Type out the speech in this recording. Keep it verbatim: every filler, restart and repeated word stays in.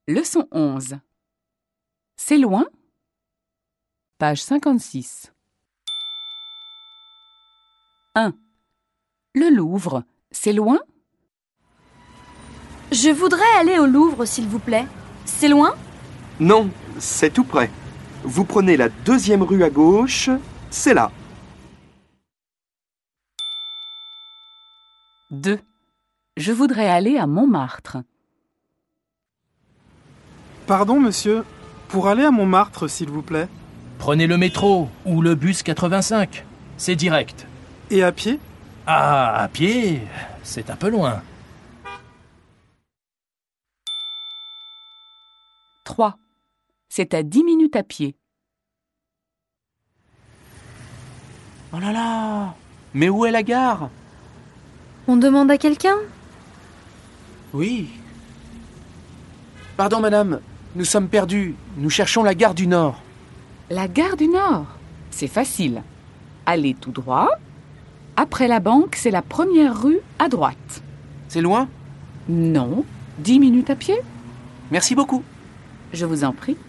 Leçon onze. C'est loin? Page cinquante-six. un. Le Louvre, c'est loin? Je voudrais aller au Louvre, s'il vous plaît. C'est loin? Non, c'est tout près. Vous prenez la deuxième rue à gauche, c'est là. deux. Je voudrais aller à Montmartre. Pardon, monsieur. Pour aller à Montmartre, s'il vous plaît. Prenez le métro ou le bus quatre-vingt-cinq. C'est direct. Et à pied? Ah, à pied, c'est un peu loin. trois. C'est à dix minutes à pied. Oh là là! Mais où est la gare? On demande à quelqu'un? Oui. Pardon, madame, nous sommes perdus. Nous cherchons la gare du Nord. La gare du Nord, c'est facile. Allez tout droit. Après la banque, c'est la première rue à droite. C'est loin? Non, dix minutes à pied. Merci beaucoup. Je vous en prie.